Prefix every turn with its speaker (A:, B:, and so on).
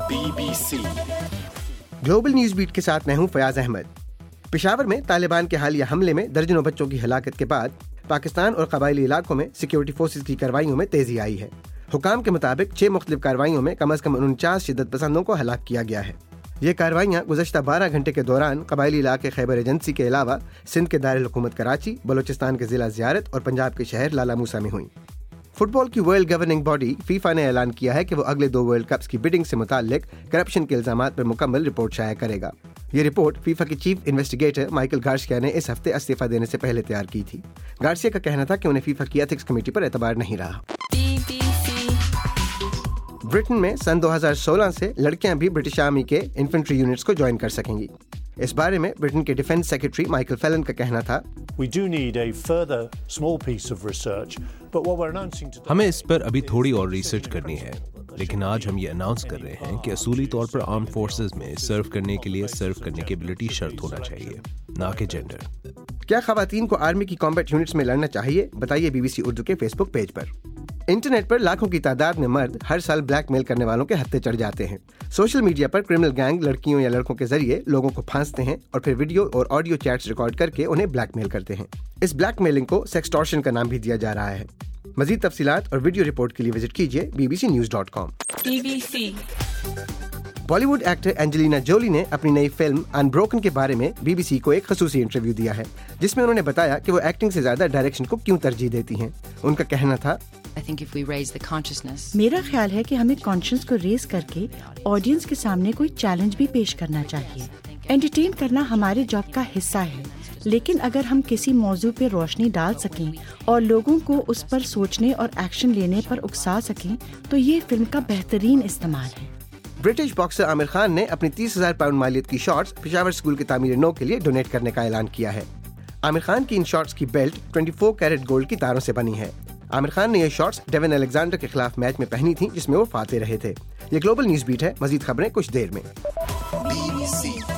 A: BBC
B: global news bat کے ساتھ میں ہوں فیاض احمد۔ پشاور میں طالبان کے حالیہ حملے میں درجنوں بچوں کی ہلاکت کے بعد پاکستان اور قبائلی علاقوں میں سیکیورٹی فورسز کی کارروائیوں میں تیزی آئی ہے۔ حکام کے مطابق 6 مختلف کارروائیوں میں کم از کم 49 شدت پسندوں کو ہلاک کیا گیا ہے۔ یہ کارروائیاں گزشتہ 12 گھنٹے کے دوران قبائلی علاقے خیبر ایجنسی کے علاوہ سندھ کے دارالحکومت کراچی، بلوچستان کے ضلع زیارت اور پنجاب کے شہر لالا موسیٰ میں ہوئیں۔ فٹ بال کی ورلڈ گورننگ باڈی فیفا نے اعلان کیا ہے کہ وہ اگلے 2 ورلڈ کپس کی بڈنگ سے متعلق کرپشن کے الزامات پر مکمل رپورٹ شائع کرے گا۔ یہ رپورٹ فیفا کے چیف انویسٹیگیٹر مائیکل گارسیا نے اس ہفتے استعفیٰ دینے سے پہلے تیار کی تھی۔ گارسیا کا کہنا تھا کہ انہیں فیفا کی ایتھکس کمیٹی پر اعتبار نہیں رہا۔ برٹن میں سن 2016 سے لڑکیاں بھی برٹش آرمی کے انفنٹری یونٹس کو جوائن کر سکیں گی۔ اس بارے میں برٹن کے ڈیفنس سیکرٹری مائیکل فیلن کا کہنا تھا،
C: ہمیں اس پر ابھی تھوڑی اور ریسرچ کرنی ہے، لیکن آج ہم یہ اناؤنس کر رہے ہیں کہ اصولی طور پر آرم فورسز میں سرو کرنے کے لیے سرو کرنے کی ایبلٹی شرط ہونا چاہیے، نہ کہ جینڈر۔
B: کیا خواتین کو آرمی کی کمبیٹ یونٹس میں لڑنا چاہیے؟ بتائیے BBC اردو کے فیس بک پیج پر۔ انٹرنیٹ پر لاکھوں کی تعداد میں مرد ہر سال بلیک میل کرنے والوں کے ہتھے چڑھ جاتے ہیں۔ سوشل میڈیا پر کرمنل گینگ لڑکیوں یا لڑکوں کے ذریعے لوگوں کو پھانستے ہیں اور پھر ویڈیو اور آڈیو چیٹس ریکارڈ کر کے انہیں بلیک میل کرتے ہیں۔ اس بلیک میلنگ کو سیکسٹورشن کا نام بھی دیا جا رہا ہے۔ مزید تفصیلات اور ویڈیو رپورٹ کے لیے وزٹ کیجیے bbcnews.com۔ Bollywood actor Angelina Jolie نے اپنی نئی فلم انبروکن کے بارے میں BBC کو ایک خصوصی انٹرویو دیا ہے، جس میں انہوں نے بتایا کہ وہ ایکٹنگ سے زیادہ ڈائریکشن کو کیوں ترجیح دیتی ہیں۔ ان کا کہنا تھا،
D: میرا خیال ہے کہ ہمیں کانشنس کو ریز کر کے آڈینس کے سامنے کوئی چیلنج بھی پیش کرنا چاہیے۔ انٹرٹین کرنا ہمارے جاب کا حصہ ہے، لیکن اگر ہم کسی موضوع پہ روشنی ڈال سکیں اور لوگوں کو اس پر سوچنے اور ایکشن لینے پر اکسا سکیں تو یہ فلم کا بہترین استعمال ہے۔
B: برٹش باکسر عامر خان نے اپنی 30,000 پاؤنڈ مالیت کی شارٹس پشاور اسکول کی تعمیر نو کے لیے ڈونیٹ کرنے کا اعلان کیا ہے۔ عامر خان کی ان شارٹس کی بیلٹ 24 کیرٹ گولڈ کی تاروں سے بنی ہے۔ عامر خان نے یہ شارٹس ڈیون الیگزینڈر کے خلاف میچ میں پہنی تھیں، جس میں وہ فاتح رہے تھے۔ یہ گلوبل نیوز بیٹ ہے، مزید خبریں کچھ دیر میں۔
A: BBC